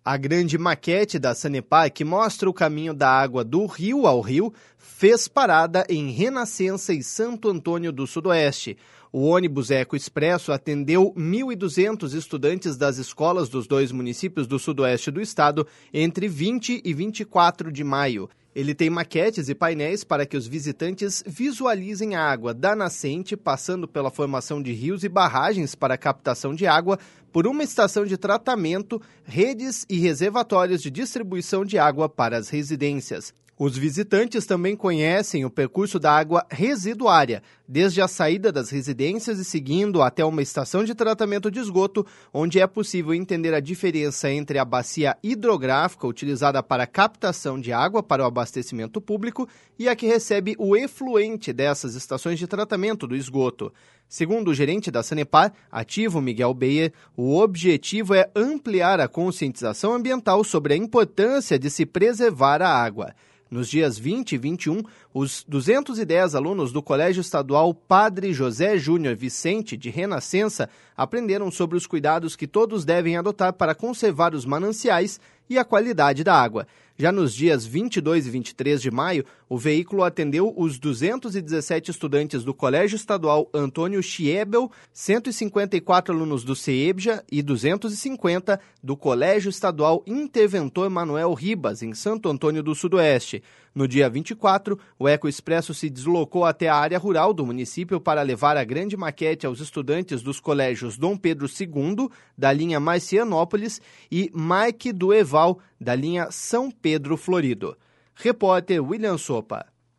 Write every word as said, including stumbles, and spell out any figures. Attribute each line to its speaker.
Speaker 1: A grande maquete da Sanepar, que mostra o caminho da água do rio ao rio, fez parada em Renascença e Santo Antônio do Sudoeste. O ônibus Eco Expresso atendeu mil e duzentos estudantes das escolas dos dois municípios do sudoeste do estado entre vinte e vinte e quatro de maio. Ele tem maquetes e painéis para que os visitantes visualizem a água da nascente, passando pela formação de rios e barragens para captação de água, por uma estação de tratamento, redes e reservatórios de distribuição de água para as residências. Os visitantes também conhecem o percurso da água residuária, desde a saída das residências e seguindo até uma estação de tratamento de esgoto, onde é possível entender a diferença entre a bacia hidrográfica utilizada para a captação de água para o abastecimento público e a que recebe o efluente dessas estações de tratamento do esgoto. Segundo o gerente da Sanepar, ativo Miguel Beyer, o objetivo é ampliar a conscientização ambiental sobre a importância de se preservar a água. Nos dias vinte e vinte e um, os duzentos e dez alunos do Colégio Estadual Padre José Júnior Vicente, de Renascença, aprenderam sobre os cuidados que todos devem adotar para conservar os mananciais e a qualidade da água. Já nos dias vinte e dois e vinte e três de maio, o veículo atendeu os duzentos e dezessete estudantes do Colégio Estadual Antônio Schiebel, cento e cinquenta e quatro alunos do CEBJA e duzentos e cinquenta do Colégio Estadual Interventor Manuel Ribas, em Santo Antônio do Sudoeste. No dia vinte e quatro, o Eco Expresso se deslocou até a área rural do município para levar a grande maquete aos estudantes dos colégios Dom Pedro segundo, da linha Marcianópolis, e Marque do Eval, da linha São Pedro Florido. Repórter William Sopa.